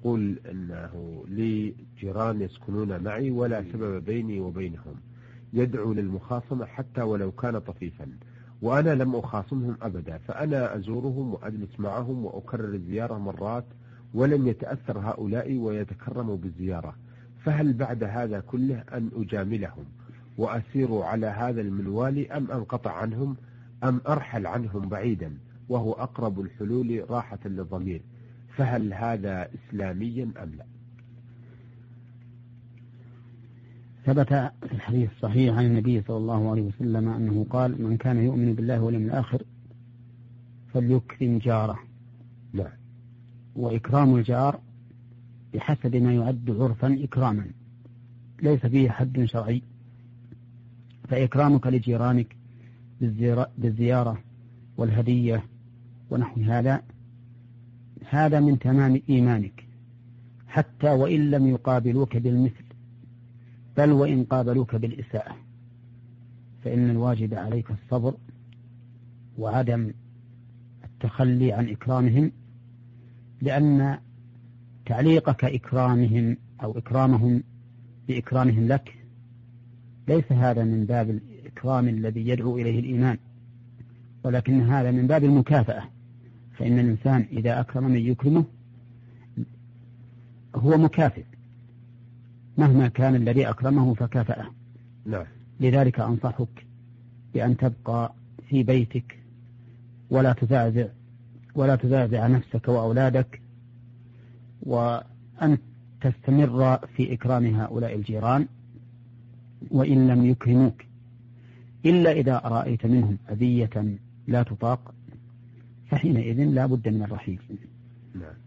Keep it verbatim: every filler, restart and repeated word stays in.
يقول أنه لي جيران يسكنون معي ولا سبب بيني وبينهم، يدعو للمخاصمة حتى ولو كان طفيفا، وأنا لم أخاصمهم أبدا، فأنا أزورهم وأجلس معهم وأكرر الزيارة مرات ولم يتأثر هؤلاء ويتكرموا بالزيارة، فهل بعد هذا كله أن أجاملهم وأسير على هذا المنوال أم أنقطع عنهم أم أرحل عنهم بعيدا وهو أقرب الحلول راحة للضمير؟ فهل هذا إسلاميا أم لا؟ ثبت في الحديث الصحيح عن النبي صلى الله عليه وسلم أنه قال: من كان يؤمن بالله واليوم الآخر فليكرم جاره. لا. وإكرام الجار بحسب ما يعد عرفا إكراما، ليس فيه حد شرعي، فإكرامك لجيرانك بالزيارة والهدية ونحو هذا هذا من تمام إيمانك، حتى وإن لم يقابلوك بالمثل، بل وإن قابلوك بالإساءة، فإن الواجب عليك الصبر وعدم التخلي عن إكرامهم، لأن تعليقك إكرامهم أو إكرامهم بإكرامهم لك ليس هذا من باب الإكرام الذي يدعو إليه الإيمان، ولكن هذا من باب المكافأة، فإن الإنسان إذا أكرم من يكرمه هو مكافئ مهما كان الذي أكرمه فكافأه. لا. لذلك أنصحك بأن تبقى في بيتك ولا تزعزع ولا تزعزع نفسك وأولادك، وأن تستمر في إكرام هؤلاء الجيران وإن لم يكرموك، إلا إذا رأيت منهم أذية لا تطاق فحينئذ لا بد من الرحيل. نعم.